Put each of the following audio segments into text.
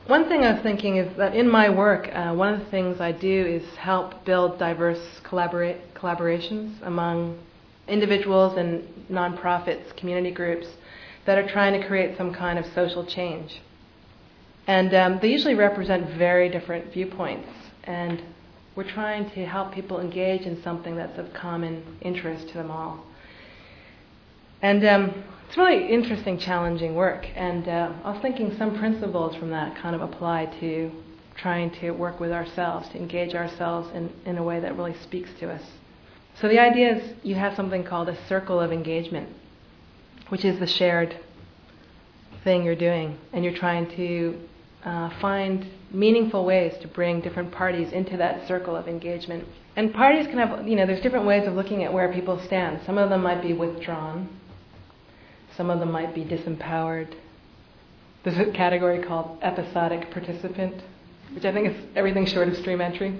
One thing I was thinking is that in my work, one of the things I do is help build diverse collaborations among individuals and nonprofits, community groups that are trying to create some kind of social change. And they usually represent very different viewpoints. And we're trying to help people engage in something that's of common interest to them all. And it's really interesting, challenging work. And I was thinking some principles from that kind of apply to trying to work with ourselves, to engage ourselves in a way that really speaks to us. So the idea is you have something called a circle of engagement, which is the shared thing you're doing. And you're trying to find meaningful ways to bring different parties into that circle of engagement. And parties can have, there's different ways of looking at where people stand. Some of them might be withdrawn. Some of them might be disempowered. There's a category called episodic participant, which I think is everything short of stream entry.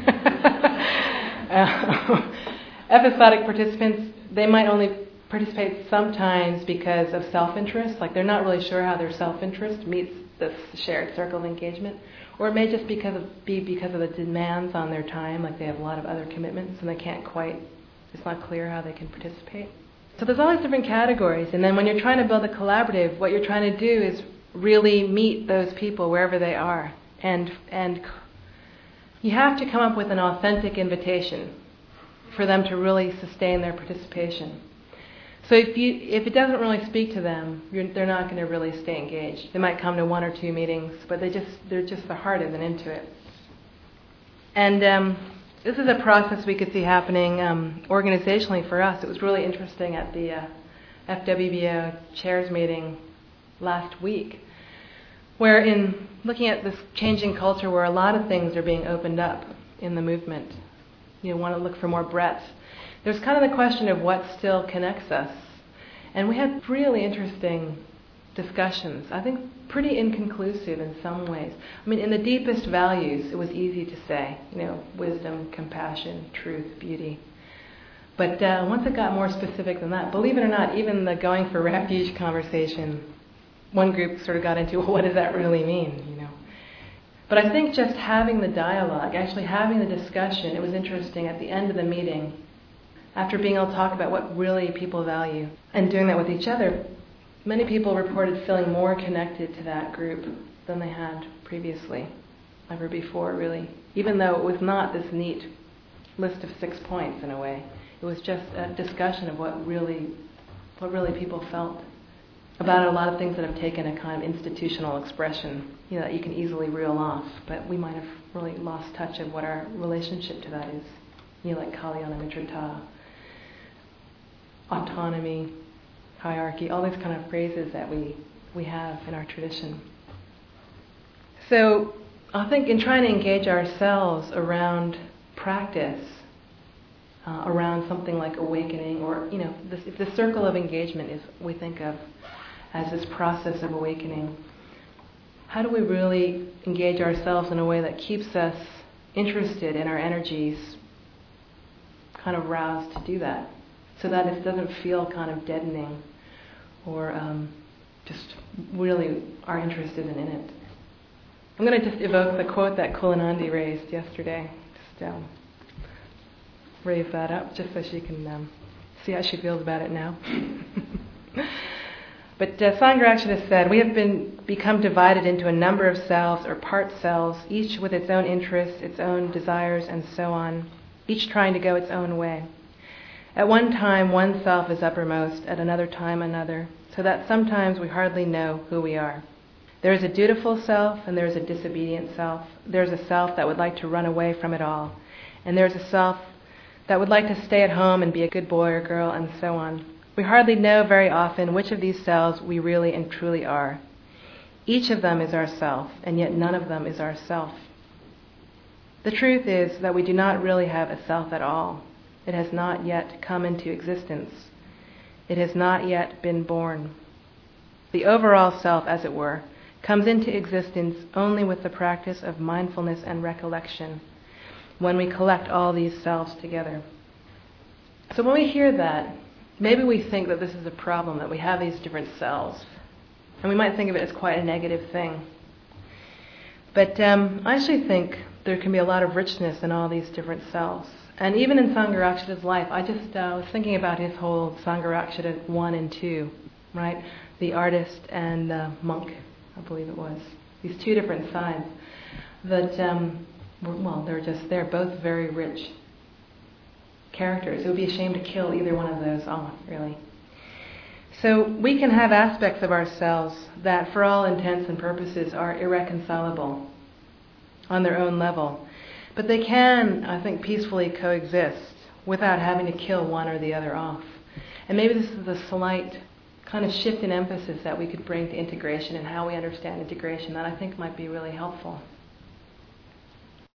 Episodic participants, they might only participate sometimes because of self-interest, like they're not really sure how their self-interest meets this shared circle of engagement, or it may just be because of the demands on their time, like they have a lot of other commitments and they can't quite, it's not clear how they can participate. So there's all these different categories, and then when you're trying to build a collaborative, what you're trying to do is really meet those people wherever they are, and you have to come up with an authentic invitation for them to really sustain their participation. So if it doesn't really speak to them, they're not going to really stay engaged. They might come to 1 or 2 meetings, but their heart isn't into it. And this is a process we could see happening organizationally for us. It was really interesting at the FWBO chairs meeting last week, where in looking at this changing culture where a lot of things are being opened up in the movement, you want to look for more breadth. There's kind of the question of what still connects us. And we had really interesting discussions, I think pretty inconclusive in some ways. I mean, in the deepest values, it was easy to say, wisdom, compassion, truth, beauty. But once it got more specific than that, believe it or not, even the going for refuge conversation, one group sort of got into, well, what does that really mean, But I think just having the dialogue, actually having the discussion, it was interesting at the end of the meeting, after being able to talk about what really people value and doing that with each other, many people reported feeling more connected to that group than they had previously, ever before, really. Even though it was not this neat list of 6 points in a way. It was just a discussion of what really people felt about a lot of things that have taken a kind of institutional expression, that you can easily reel off, but we might have really lost touch of what our relationship to that is. Like Kalyana Mitrata, autonomy, hierarchy, all these kind of phrases that we have in our tradition. So I think in trying to engage ourselves around practice, around something like awakening, or if the circle of engagement is we think of as this process of awakening, how do we really engage ourselves in a way that keeps us interested in our energies, kind of roused to do that, so that it doesn't feel kind of deadening or just really our interest isn't in it. I'm going to just evoke the quote that Kulanandi raised yesterday. Just raise that up just so she can see how she feels about it now. But Sangharakshita said, we have become divided into a number of selves or part selves, each with its own interests, its own desires, and so on, each trying to go its own way. At one time, one self is uppermost, at another time another, so that sometimes we hardly know who we are. There is a dutiful self, and there is a disobedient self. There is a self that would like to run away from it all, and there is a self that would like to stay at home and be a good boy or girl, and so on. We hardly know very often which of these selves we really and truly are. Each of them is our self, and yet none of them is our self. The truth is that we do not really have a self at all. It has not yet come into existence. It has not yet been born. The overall self, as it were, comes into existence only with the practice of mindfulness and recollection, when we collect all these selves together. So when we hear that, maybe we think that this is a problem, that we have these different selves. And we might think of it as quite a negative thing. But I actually think there can be a lot of richness in all these different selves. And even in Sangharakshita's life, I just was thinking about his whole Sangharakshita 1 and 2, right? The artist and the monk, I believe it was. These two different sides that, they're both very rich characters. It would be a shame to kill either one of those off, really. So we can have aspects of ourselves that, for all intents and purposes, are irreconcilable on their own level. But they can, I think, peacefully coexist without having to kill one or the other off. And maybe this is the slight kind of shift in emphasis that we could bring to integration and how we understand integration that I think might be really helpful.